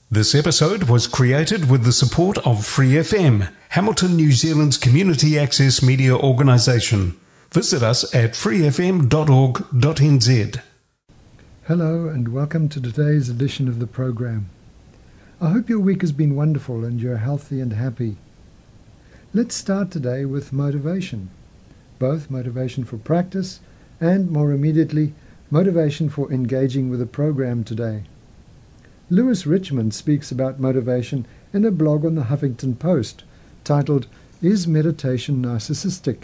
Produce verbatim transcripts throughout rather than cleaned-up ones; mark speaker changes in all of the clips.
Speaker 1: This episode was created with the support of Free F M, Hamilton, New Zealand's community access media organisation. Visit us at free f m dot org dot n z.
Speaker 2: Hello and welcome to today's edition of the program. I hope your week has been wonderful and you're healthy and happy. Let's start today with motivation, both motivation for practice and, more immediately, motivation for engaging with the program today. Lewis Richmond speaks about motivation in a blog on the Huffington Post titled, "Is Meditation Narcissistic?"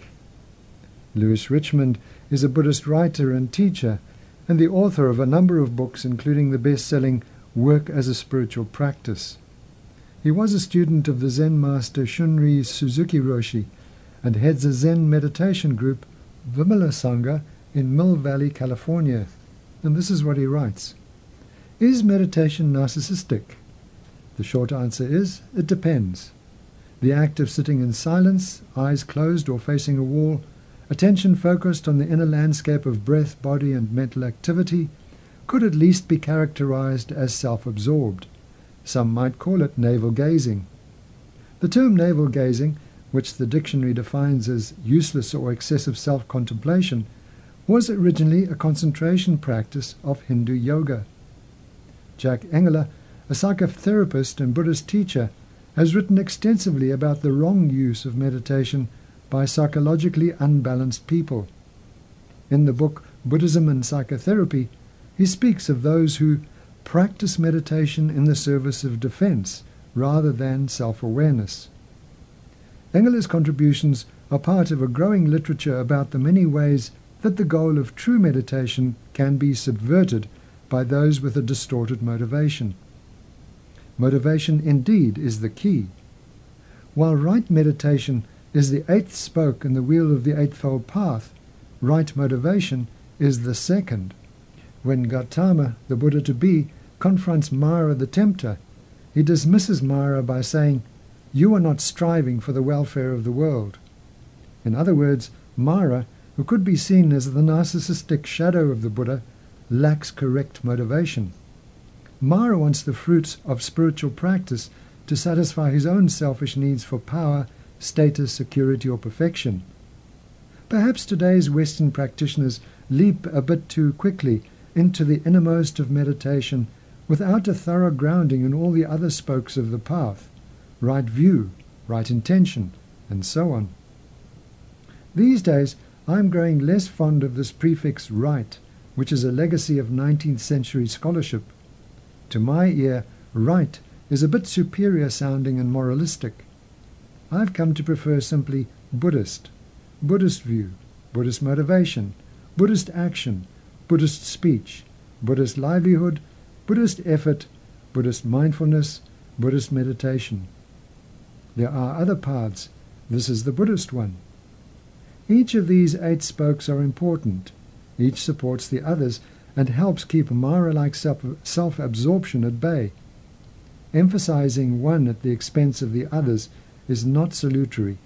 Speaker 2: Lewis Richmond is a Buddhist writer and teacher and the author of a number of books including the best-selling Work as a Spiritual Practice. He was a student of the Zen master Shunryu Suzuki Roshi and heads a Zen meditation group, Vimala Sangha, in Mill Valley, California. And this is what he writes. Is meditation narcissistic? The short answer is, it depends. The act of sitting in silence, eyes closed or facing a wall, attention focused on the inner landscape of breath, body and mental activity, could at least be characterized as self-absorbed. Some might call it navel-gazing. The term navel-gazing, which the dictionary defines as useless or excessive self-contemplation, was originally a concentration practice of Hindu yoga. Jack Engler, a psychotherapist and Buddhist teacher, has written extensively about the wrong use of meditation by psychologically unbalanced people. In the book Buddhism and Psychotherapy, he speaks of those who practice meditation in the service of defense rather than self-awareness. Engler's contributions are part of a growing literature about the many ways that the goal of true meditation can be subverted by those with a distorted motivation. Motivation indeed is the key. While right meditation is the eighth spoke in the wheel of the Eightfold Path, right motivation is the second. When Gautama, the Buddha-to-be, confronts Mara the tempter, he dismisses Mara by saying, "You are not striving for the welfare of the world." In other words, Mara, who could be seen as the narcissistic shadow of the Buddha, lacks correct motivation. Mara wants the fruits of spiritual practice to satisfy his own selfish needs for power, status, security, or perfection. Perhaps today's Western practitioners leap a bit too quickly into the innermost of meditation without a thorough grounding in all the other spokes of the path, right view, right intention, and so on. These days, I am growing less fond of this prefix right, which is a legacy of nineteenth century scholarship. To my ear, right is a bit superior sounding and moralistic. I've come to prefer simply Buddhist, Buddhist view, Buddhist motivation, Buddhist action, Buddhist speech, Buddhist livelihood, Buddhist effort, Buddhist mindfulness, Buddhist meditation. There are other paths. This is the Buddhist one. Each of these eight spokes are important. Each supports the others and helps keep Mara-like self-absorption at bay. Emphasizing one at the expense of the others is not salutary.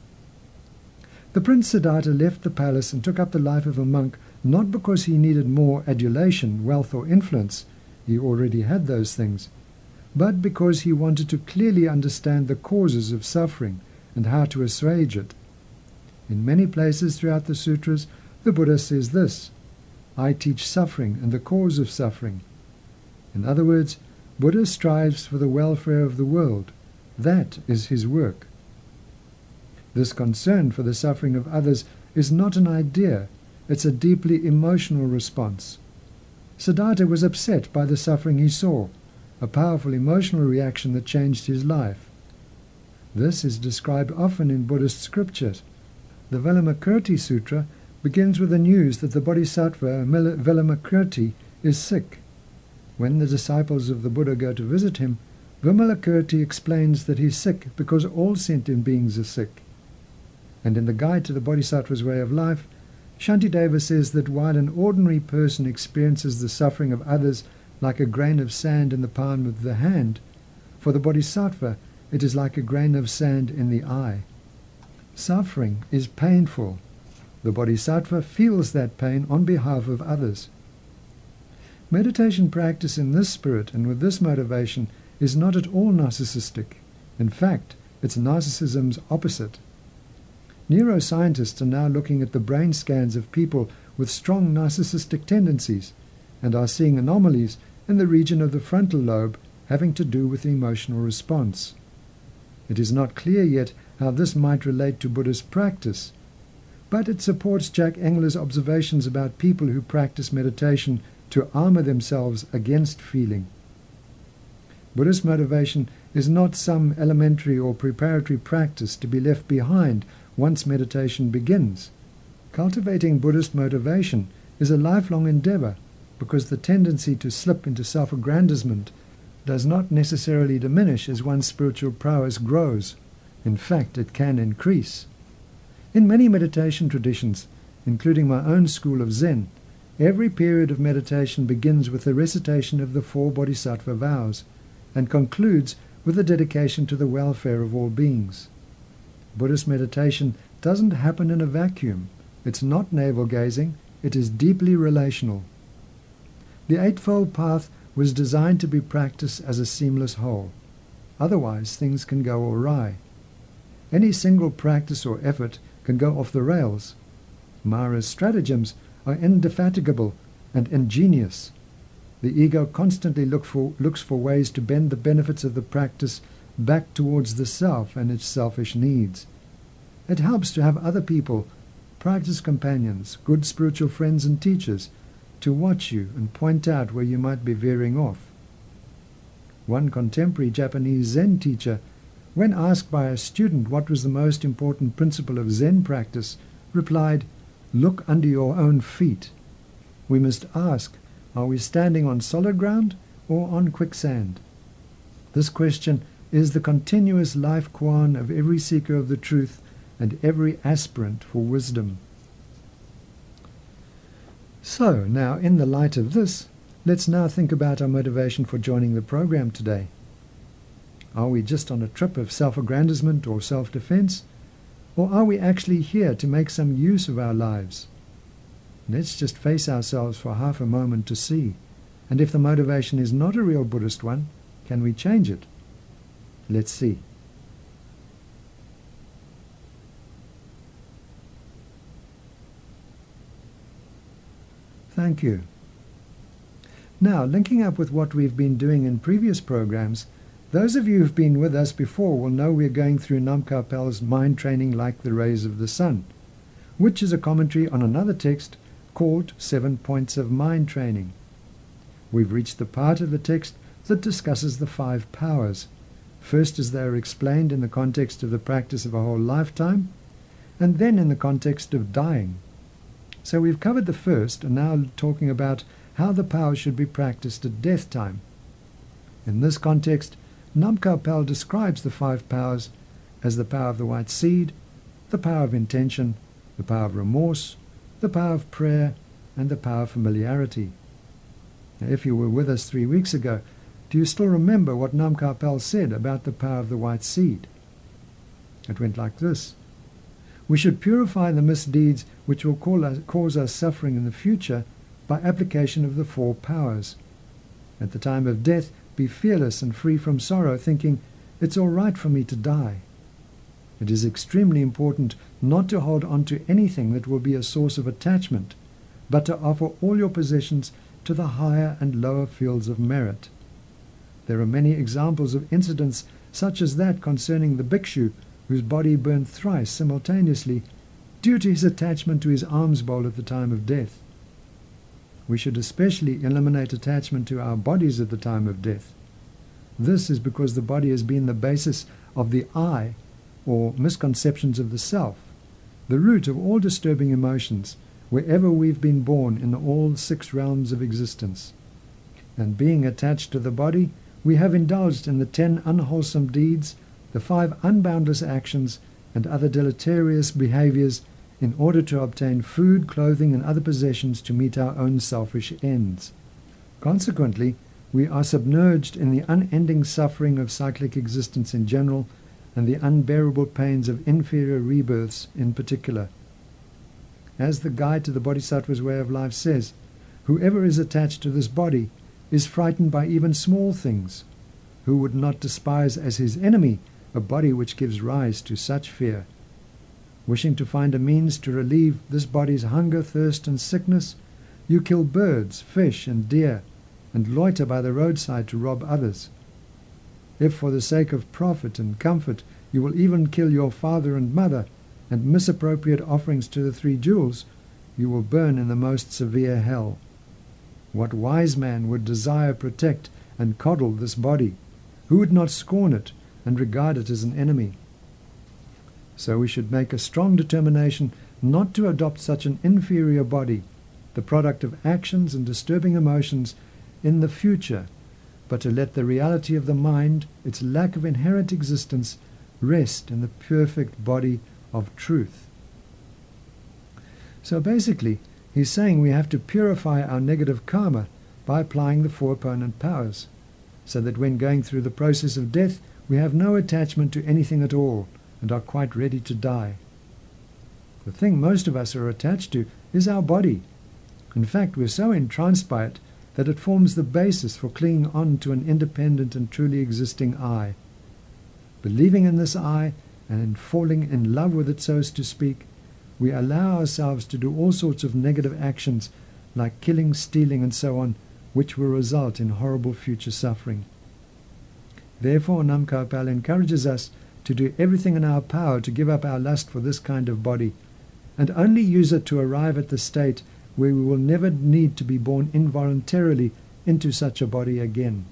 Speaker 2: The Prince Siddhartha left the palace and took up the life of a monk not because he needed more adulation, wealth or influence, he already had those things, but because he wanted to clearly understand the causes of suffering and how to assuage it. In many places throughout the sutras, the Buddha says this, "I teach suffering and the cause of suffering." In other words, Buddha strives for the welfare of the world. That is his work. This concern for the suffering of others is not an idea, it's a deeply emotional response. Siddhartha was upset by the suffering he saw, a powerful emotional reaction that changed his life. This is described often in Buddhist scriptures. The Vilamakirti Sutra begins with the news that the Bodhisattva Vilamakirti is sick. When the disciples of the Buddha go to visit him, Vimalakirti explains that he is sick because all sentient beings are sick. And in the Guide to the Bodhisattva's Way of Life, Shantideva says that while an ordinary person experiences the suffering of others like a grain of sand in the palm of the hand, for the Bodhisattva it is like a grain of sand in the eye. Suffering is painful. The Bodhisattva feels that pain on behalf of others. Meditation practice in this spirit and with this motivation is not at all narcissistic. In fact, it's narcissism's opposite. Neuroscientists are now looking at the brain scans of people with strong narcissistic tendencies and are seeing anomalies in the region of the frontal lobe having to do with the emotional response. It is not clear yet how this might relate to Buddhist practice, but it supports Jack Engler's observations about people who practice meditation to armor themselves against feeling. Buddhist motivation is not some elementary or preparatory practice to be left behind once meditation begins. Cultivating Buddhist motivation is a lifelong endeavor because the tendency to slip into self-aggrandizement does not necessarily diminish as one's spiritual prowess grows. In fact, it can increase. In many meditation traditions, including my own school of Zen, every period of meditation begins with the recitation of the four bodhisattva vows and concludes with a dedication to the welfare of all beings. Buddhist meditation doesn't happen in a vacuum. It's not navel-gazing, it is deeply relational. The Eightfold Path was designed to be practiced as a seamless whole. Otherwise, things can go awry. Any single practice or effort can go off the rails. Mara's stratagems are indefatigable and ingenious. The ego constantly look for, looks for ways to bend the benefits of the practice back towards the self and its selfish needs. It helps to have other people, practice companions, good spiritual friends and teachers, to watch you and point out where you might be veering off. One contemporary Japanese Zen teacher, when asked by a student what was the most important principle of Zen practice, replied, "Look under your own feet." We must ask, are we standing on solid ground or on quicksand? This question is the continuous life koan of every seeker of the truth and every aspirant for wisdom. So, now, in the light of this, let's now think about our motivation for joining the program today. Are we just on a trip of self-aggrandizement or self-defense? Or are we actually here to make some use of our lives? Let's just face ourselves for half a moment to see. And if the motivation is not a real Buddhist one, can we change it? Let's see. Thank you. Now, linking up with what we've been doing in previous programs, those of you who've been with us before will know we're going through Nam Karpel's Mind Training Like the Rays of the Sun, which is a commentary on another text called Seven Points of Mind Training. We've reached the part of the text that discusses the five powers, first as they are explained in the context of the practice of a whole lifetime, and then in the context of dying. So we've covered the first and now talking about how the powers should be practiced at death time. In this context, Nam Karpel describes the five powers as the power of the white seed, the power of intention, the power of remorse, the power of prayer, and the power of familiarity. Now, if you were with us three weeks ago, do you still remember what Nam Karpel said about the power of the white seed? It went like this. We should purify the misdeeds which will cause us suffering in the future by application of the four powers. At the time of death, be fearless and free from sorrow, thinking, it's all right for me to die. It is extremely important not to hold on to anything that will be a source of attachment, but to offer all your possessions to the higher and lower fields of merit. There are many examples of incidents such as that concerning the bhikshu whose body burned thrice simultaneously due to his attachment to his alms bowl at the time of death. We should especially eliminate attachment to our bodies at the time of death. This is because the body has been the basis of the I, or misconceptions of the self, the root of all disturbing emotions, wherever we've been born in all six realms of existence. And being attached to the body, we have indulged in the ten unwholesome deeds, the five unboundless actions, and other deleterious behaviors in order to obtain food, clothing, and other possessions to meet our own selfish ends. Consequently, we are submerged in the unending suffering of cyclic existence in general and the unbearable pains of inferior rebirths in particular. As the guide to the Bodhisattva's way of life says, whoever is attached to this body is frightened by even small things. who would not despise as his enemy a body which gives rise to such fear? Wishing to find a means to relieve this body's hunger, thirst, and sickness, you kill birds, fish, and deer, and loiter by the roadside to rob others. If for the sake of profit and comfort you will even kill your father and mother, and misappropriate offerings to the three jewels, you will burn in the most severe hell. What wise man would desire, protect, and coddle this body? Who would not scorn it and regard it as an enemy? So we should make a strong determination not to adopt such an inferior body, the product of actions and disturbing emotions, in the future, but to let the reality of the mind, its lack of inherent existence, rest in the perfect body of truth. So basically, he's saying we have to purify our negative karma by applying the four opponent powers, so that when going through the process of death, we have no attachment to anything at all and are quite ready to die. The thing most of us are attached to is our body. In fact, we're so entranced by it that it forms the basis for clinging on to an independent and truly existing I. Believing in this I and in falling in love with it, so as to speak, we allow ourselves to do all sorts of negative actions like killing, stealing, and so on, which will result in horrible future suffering. Therefore, Nam Kaupal encourages us to do everything in our power to give up our lust for this kind of body, and only use it to arrive at the state where we will never need to be born involuntarily into such a body again.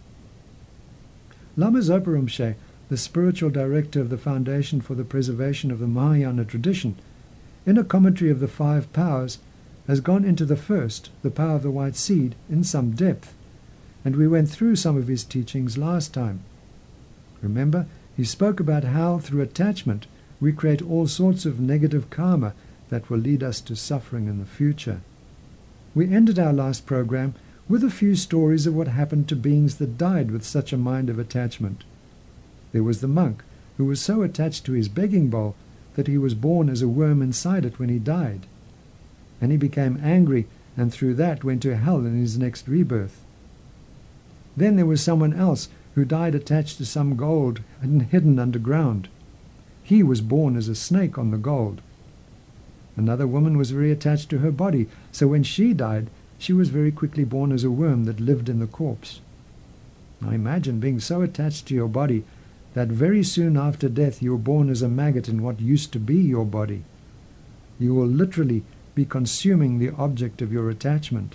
Speaker 2: Lama Zopa Rinpoche, the spiritual director of the Foundation for the Preservation of the Mahayana Tradition, in a commentary of the five powers, has gone into the first, the power of the white seed, in some depth, and we went through some of his teachings last time. Remember, he spoke about how, through attachment, we create all sorts of negative karma that will lead us to suffering in the future. We ended our last program with a few stories of what happened to beings that died with such a mind of attachment. There was the monk who was so attached to his begging bowl that he was born as a worm inside it when he died. And he became angry, and through that went to hell in his next rebirth. Then there was someone else who died attached to some gold and hidden underground. He was born as a snake on the gold. Another woman was very attached to her body, so when she died, she was very quickly born as a worm that lived in the corpse. Now imagine being so attached to your body that very soon after death you are born as a maggot in what used to be your body. You will literally be consuming the object of your attachment.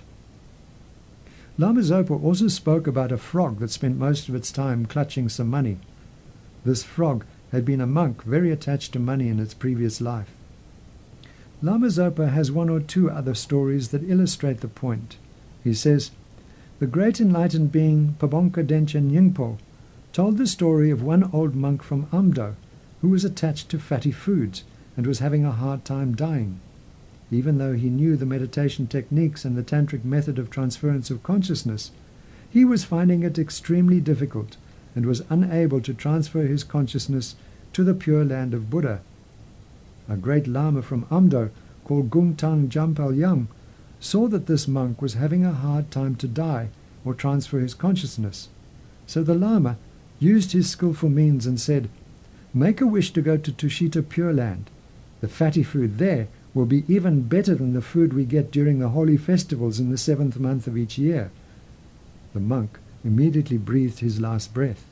Speaker 2: Lama Zopa also spoke about a frog that spent most of its time clutching some money. This frog had been a monk very attached to money in its previous life. Lama Zopa has one or two other stories that illustrate the point. He says, the great enlightened being Pabonka Denchen Yingpo told the story of one old monk from Amdo who was attached to fatty foods and was having a hard time dying. Even though he knew the meditation techniques and the tantric method of transference of consciousness, he was finding it extremely difficult and was unable to transfer his consciousness to the pure land of Buddha. A great Lama from Amdo, called Gungtang Jampal Yang, saw that this monk was having a hard time to die or transfer his consciousness. So the Lama used his skillful means and said, make a wish to go to Tushita Pure Land. The fatty food there will be even better than the food we get during the holy festivals in the seventh month of each year. The monk immediately breathed his last breath.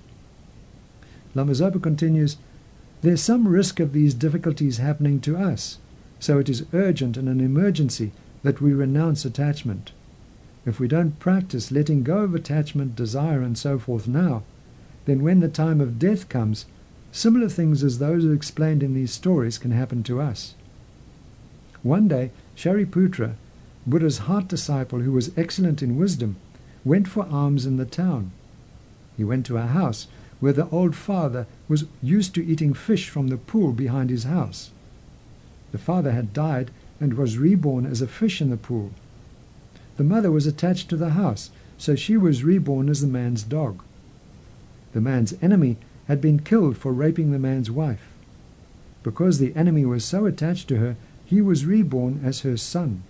Speaker 2: Lama Zopa continues, there's some risk of these difficulties happening to us, so it is urgent and an emergency that we renounce attachment. If we don't practice letting go of attachment, desire, and so forth now, then when the time of death comes, similar things as those explained in these stories can happen to us. One day, Shariputra, Buddha's heart disciple who was excellent in wisdom, went for alms in the town. He went to a house where the old father was used to eating fish from the pool behind his house. The father had died and was reborn as a fish in the pool. The mother was attached to the house, so she was reborn as the man's dog. The man's enemy had been killed for raping the man's wife. Because the enemy was so attached to her, he was reborn as her son.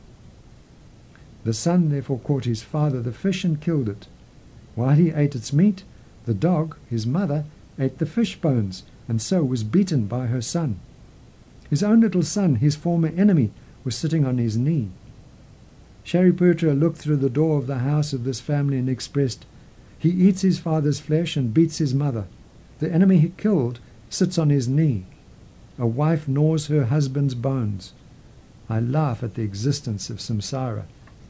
Speaker 2: The son therefore caught his father the fish and killed it. While he ate its meat, The dog, his mother, ate the fish bones, and so was beaten by her son. His own little son, his former enemy, was sitting on his knee. Shariputra looked through the door of the house of this family and expressed, "He eats his father's flesh and beats his mother. The enemy he killed sits on his knee. A wife gnaws her husband's bones. I laugh at the existence of samsara."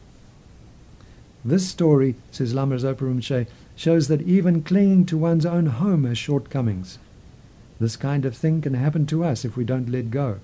Speaker 2: This story, says Lama Zopa Rinpoche, shows that even clinging to one's own home has shortcomings. This kind of thing can happen to us if we don't let go.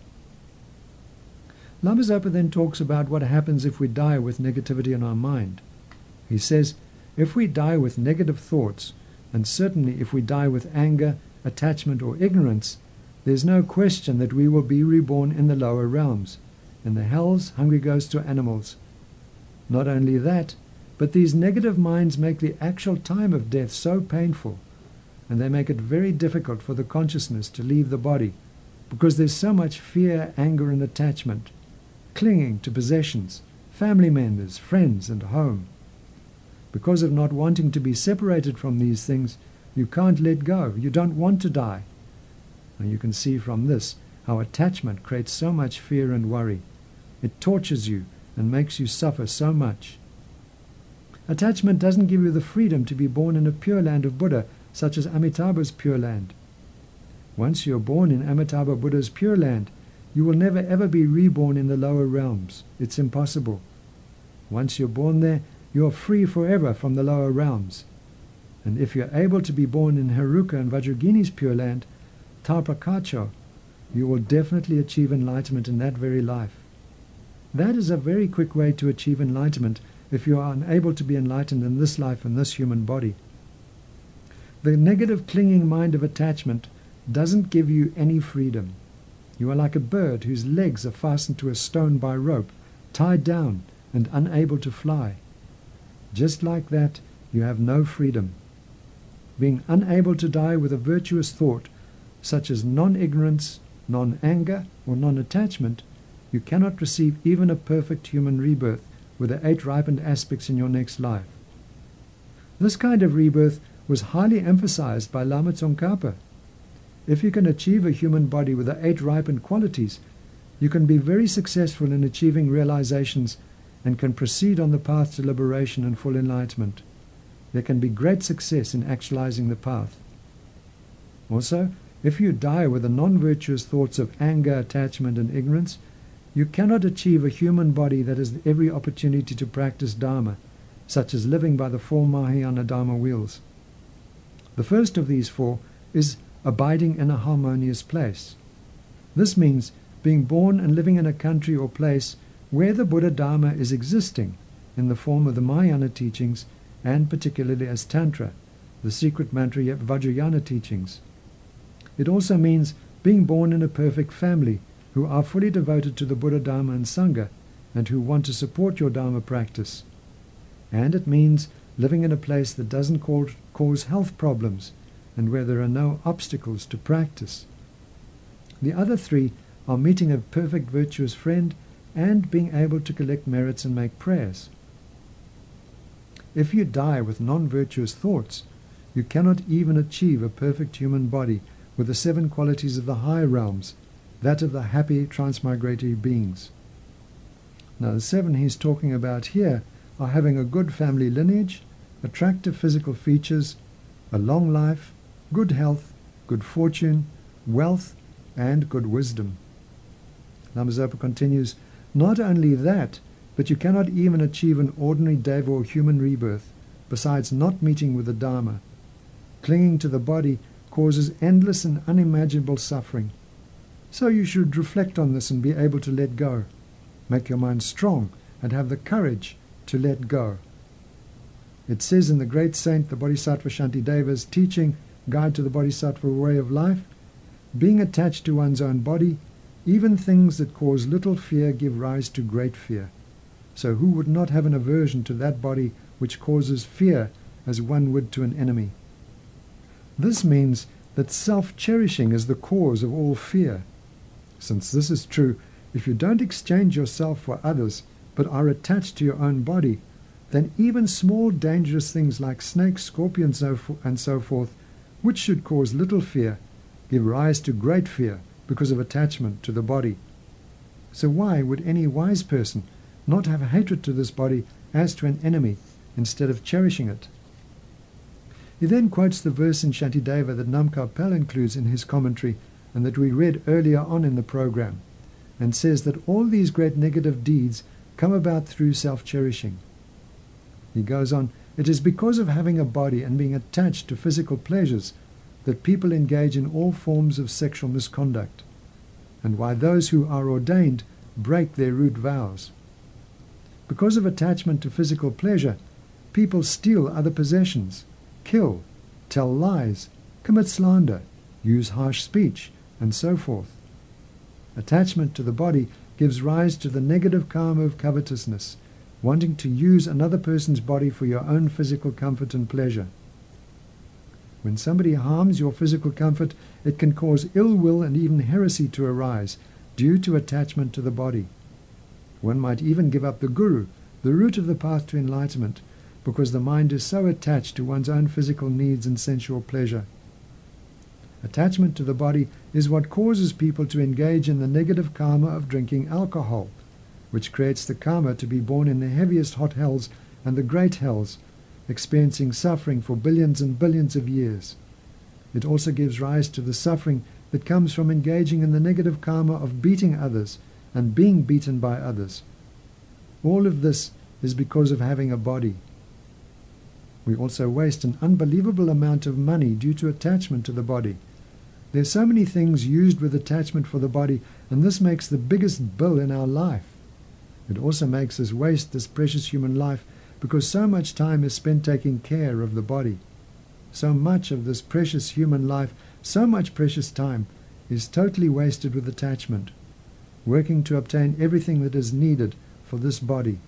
Speaker 2: Lama Zopa then talks about what happens if we die with negativity in our mind. He says, if we die with negative thoughts, and certainly if we die with anger, attachment or ignorance, there's no question that we will be reborn in the lower realms, in the hells, hungry ghosts or animals. Not only that, but these negative minds make the actual time of death so painful, and they make it very difficult for the consciousness to leave the body, because there's so much fear, anger and attachment, clinging to possessions, family members, friends and home. Because of not wanting to be separated from these things, you can't let go, you don't want to die. And you can see from this how attachment creates so much fear and worry. It tortures you and makes you suffer so much. Attachment doesn't give you the freedom to be born in a pure land of Buddha, such as Amitabha's pure land. Once you're born in Amitabha Buddha's pure land, you will never ever be reborn in the lower realms. It's impossible. Once you're born there, you're free forever from the lower realms. And if you're able to be born in Heruka and Vajragini's pure land, Tarpakacho, you will definitely achieve enlightenment in that very life. That is a very quick way to achieve enlightenment if you are unable to be enlightened in this life and this human body. The negative clinging mind of attachment doesn't give you any freedom. You are like a bird whose legs are fastened to a stone by rope, tied down and unable to fly. Just like that, you have no freedom. Being unable to die with a virtuous thought, such as non-ignorance, non-anger or non-attachment, you cannot receive even a perfect human rebirth with the eight ripened aspects in your next life. This kind of rebirth was highly emphasized by Lama Tsongkhapa. If you can achieve a human body with the eight ripened qualities, you can be very successful in achieving realizations and can proceed on the path to liberation and full enlightenment. There can be great success in actualizing the path. Also, if you die with the non-virtuous thoughts of anger, attachment and ignorance, you cannot achieve a human body that has every opportunity to practice Dharma, such as living by the four Mahayana Dharma wheels. The first of these four is abiding in a harmonious place. This means being born and living in a country or place where the Buddha Dharma is existing in the form of the Mahayana teachings and particularly as Tantra, the secret mantra Vajrayana teachings. It also means being born in a perfect family who are fully devoted to the Buddha Dharma and Sangha and who want to support your Dharma practice. And it means living in a place that doesn't cause health problems and where there are no obstacles to practice. The other three are meeting a perfect virtuous friend and being able to collect merits and make prayers. If you die with non-virtuous thoughts, you cannot even achieve a perfect human body with the seven qualities of the high realms, that of the happy transmigratory beings. Now the seven he's talking about here are having a good family lineage, attractive physical features, a long life, good health, good fortune, wealth, and good wisdom. Lama Zopa continues, not only that, but you cannot even achieve an ordinary deva or human rebirth, besides not meeting with the Dharma. Clinging to the body causes endless and unimaginable suffering. So you should reflect on this and be able to let go. Make your mind strong and have the courage to let go. It says in the great saint, the Bodhisattva Shantideva's teaching, Guide to the Bodhisattva Way of Life, being attached to one's own body, even things that cause little fear give rise to great fear. So who would not have an aversion to that body which causes fear as one would to an enemy? This means that self-cherishing is the cause of all fear. Since this is true, if you don't exchange yourself for others, but are attached to your own body, then even small dangerous things like snakes, scorpions, and so forth, which should cause little fear, give rise to great fear because of attachment to the body. So why would any wise person not have hatred to this body as to an enemy instead of cherishing it? He then quotes the verse in Shantideva that Namkar Pal includes in his commentary and that we read earlier on in the program, and says that all these great negative deeds come about through self-cherishing. He goes on, it is because of having a body and being attached to physical pleasures that people engage in all forms of sexual misconduct, and why those who are ordained break their root vows. Because of attachment to physical pleasure, people steal other possessions, kill, tell lies, commit slander, use harsh speech, and so forth. Attachment to the body gives rise to the negative karma of covetousness, wanting to use another person's body for your own physical comfort and pleasure. When somebody harms your physical comfort, it can cause ill will and even heresy to arise due to attachment to the body. One might even give up the guru, the route of the path to enlightenment, because the mind is so attached to one's own physical needs and sensual pleasure. Attachment to the body is what causes people to engage in the negative karma of drinking alcohol, which creates the karma to be born in the heaviest hot hells and the great hells, experiencing suffering for billions and billions of years. It also gives rise to the suffering that comes from engaging in the negative karma of beating others and being beaten by others. All of this is because of having a body. We also waste an unbelievable amount of money due to attachment to the body. There are so many things used with attachment for the body, and this makes the biggest bill in our life. It also makes us waste this precious human life because so much time is spent taking care of the body. So much of this precious human life, so much precious time, is totally wasted with attachment, working to obtain everything that is needed for this body.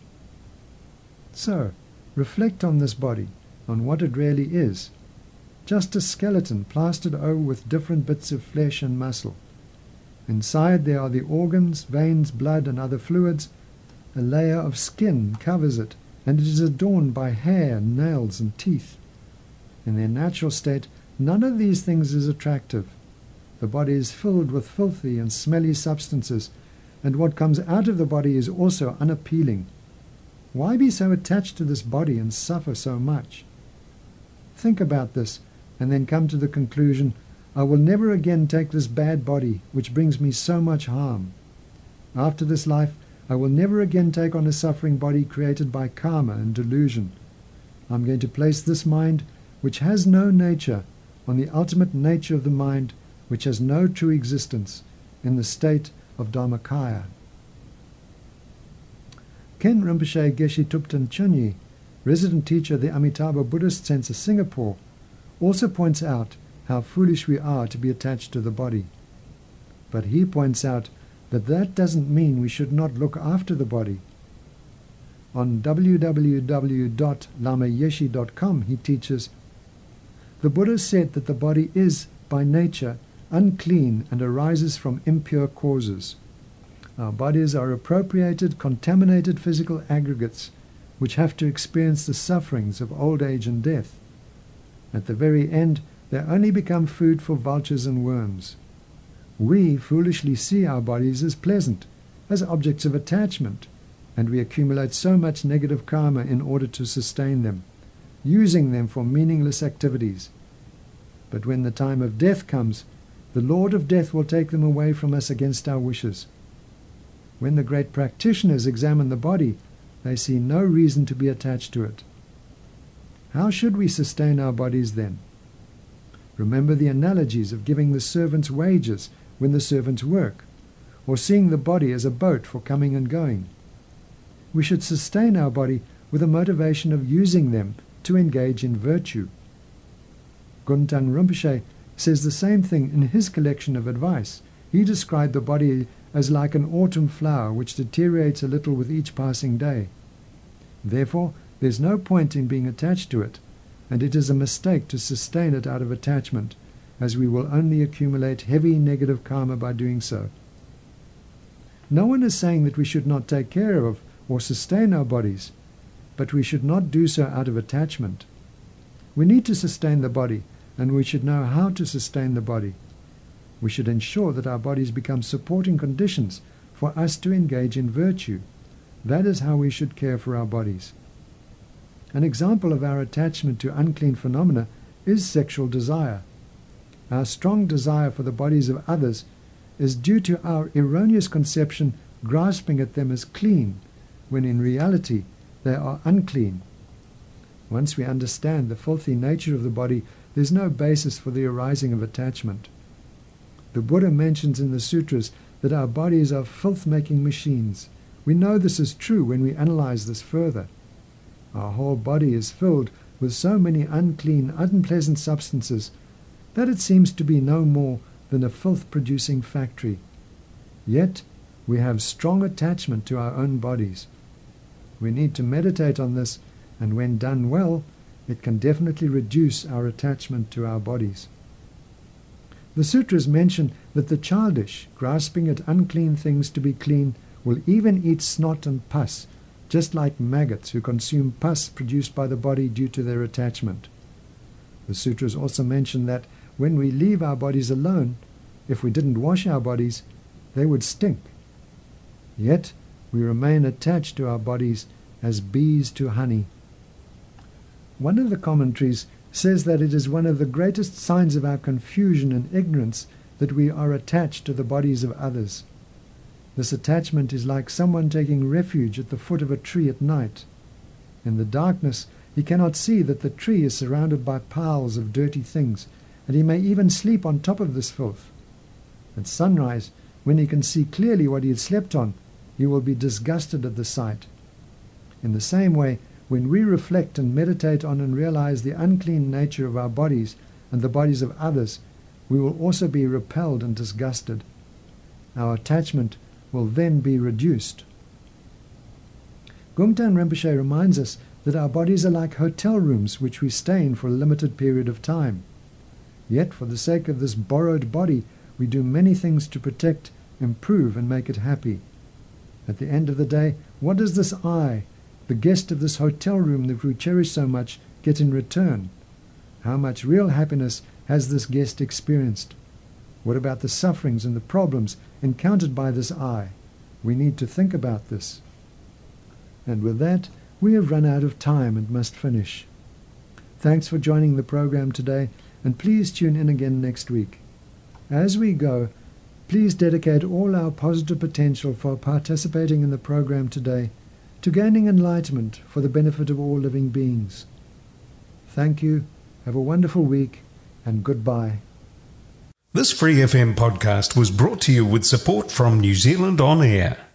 Speaker 2: So, reflect on this body, on what it really is. Just a skeleton plastered over with different bits of flesh and muscle. Inside there are the organs, veins, blood, and other fluids. A layer of skin covers it, and it is adorned by hair, nails, and teeth. In their natural state, none of these things is attractive. The body is filled with filthy and smelly substances, and what comes out of the body is also unappealing. Why be so attached to this body and suffer so much? Think about this, and then come to the conclusion, I will never again take this bad body, which brings me so much harm. After this life, I will never again take on a suffering body created by karma and delusion. I'm going to place this mind, which has no nature, on the ultimate nature of the mind, which has no true existence, in the state of Dharmakaya. Ken Rinpoche Geshe Thupten Chunyi, resident teacher of the Amitabha Buddhist Center, Singapore, also points out how foolish we are to be attached to the body. But he points out that that doesn't mean we should not look after the body. On w w w dot lama yeshe dot com he teaches, the Buddha said that the body is, by nature, unclean and arises from impure causes. Our bodies are appropriated, contaminated physical aggregates which have to experience the sufferings of old age and death. At the very end, they only become food for vultures and worms. We foolishly see our bodies as pleasant, as objects of attachment, and we accumulate so much negative karma in order to sustain them, using them for meaningless activities. But when the time of death comes, the Lord of Death will take them away from us against our wishes. When the great practitioners examine the body, they see no reason to be attached to it. How should we sustain our bodies then? Remember the analogies of giving the servants wages when the servants work, or seeing the body as a boat for coming and going. We should sustain our body with a motivation of using them to engage in virtue. Guntan Rinpoche says the same thing in his collection of advice. He described the body as like an autumn flower which deteriorates a little with each passing day. Therefore, there's no point in being attached to it, and it is a mistake to sustain it out of attachment, as we will only accumulate heavy negative karma by doing so. No one is saying that we should not take care of or sustain our bodies, but we should not do so out of attachment. We need to sustain the body, and we should know how to sustain the body. We should ensure that our bodies become supporting conditions for us to engage in virtue. That is how we should care for our bodies. An example of our attachment to unclean phenomena is sexual desire. Our strong desire for the bodies of others is due to our erroneous conception grasping at them as clean, when in reality they are unclean. Once we understand the filthy nature of the body, there is no basis for the arising of attachment. The Buddha mentions in the sutras that our bodies are filth-making machines. We know this is true when we analyze this further. Our whole body is filled with so many unclean, unpleasant substances that it seems to be no more than a filth-producing factory. Yet we have strong attachment to our own bodies. We need to meditate on this, and when done well, it can definitely reduce our attachment to our bodies. The sutras mention that the childish, grasping at unclean things to be clean, will even eat snot and pus, just like maggots who consume pus produced by the body due to their attachment. The sutras also mention that when we leave our bodies alone, if we didn't wash our bodies, they would stink. Yet we remain attached to our bodies as bees to honey. One of the commentaries says that it is one of the greatest signs of our confusion and ignorance that we are attached to the bodies of others. This attachment is like someone taking refuge at the foot of a tree at night. In the darkness, he cannot see that the tree is surrounded by piles of dirty things, and he may even sleep on top of this filth. At sunrise, when he can see clearly what he had slept on, he will be disgusted at the sight. In the same way, when we reflect and meditate on and realize the unclean nature of our bodies and the bodies of others, we will also be repelled and disgusted. Our attachment will then be reduced. Gungtan Rinpoche reminds us that our bodies are like hotel rooms which we stay in for a limited period of time. Yet, for the sake of this borrowed body, we do many things to protect, improve, and make it happy. At the end of the day, what does this I, the guest of this hotel room that we cherish so much, get in return? How much real happiness has this guest experienced? What about the sufferings and the problems encountered by this I? We need to think about this. And with that, we have run out of time and must finish. Thanks for joining the program today, and please tune in again next week. As we go, please dedicate all our positive potential for participating in the program today to gaining enlightenment for the benefit of all living beings. Thank you, have a wonderful week, and goodbye.
Speaker 1: This Free F M podcast was brought to you with support from New Zealand On Air.